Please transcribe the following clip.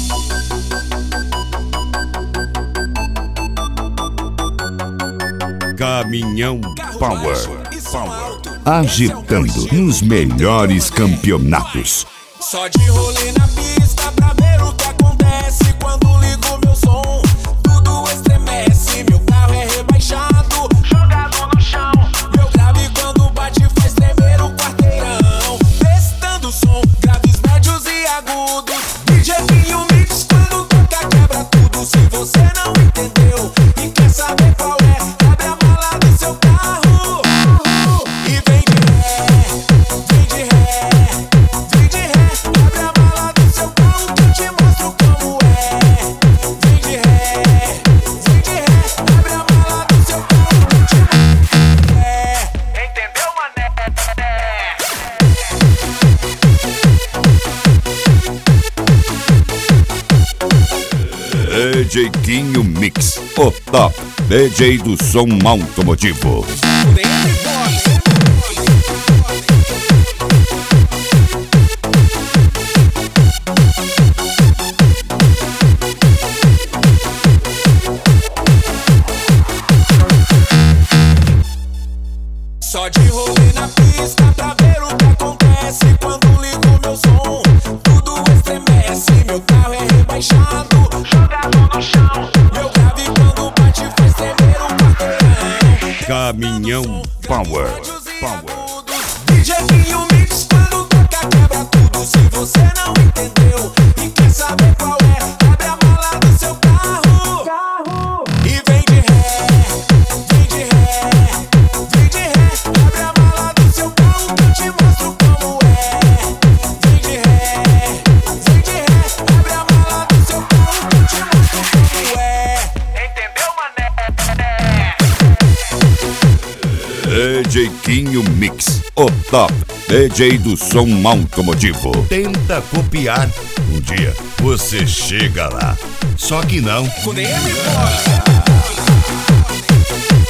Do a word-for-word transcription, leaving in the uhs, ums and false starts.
Caminhão Power. Power. Agitando nos melhores campeonatos. Só de rolê na pista pra ver o que acontece. Quando ligo meu som, tudo estremece. Meu carro é rebaixado, jogado no chão. Meu grave quando bate faz tremer o quarteirão. Testando o som, graves, médios e agudos. D J Pinho Mix quando toca quebra tudo. Se você não entendeu e quer saber qual é, abre a mala do seu carro e vem de ré, vem de ré, vem de ré. Abre a mala do seu carro que eu te mostro como é. Vem de ré, vem de ré. Abre a mala do seu carro que eu te mostro como é. Entendeu, mané? D J Quinho Mix, o top D J do som automotivo. Só de rolê na pista pra ver o que acontece. Quando ligo meu som, tudo estremece. Meu carro é rebaixado, jogado no chão. Meu grave quando bate faz tremer o quarteirão. Caminhão Power. Power. D J Pinho Mix quando toca quebra tudo. Se você não entendeu e quer saber qual é, abre a mala do seu carro e vem de ré, vem de ré, vem de ré. Abre a mala do seu carro que eu te mostro como é. Vem de ré, vem de ré. Abre a mala do seu carro que eu te mostro como é. Entendeu, mané? D J Quinho Mix, o top D J do som automotivo. Tenta copiar, um dia você chega lá. Só que não. Quando ele me mostra.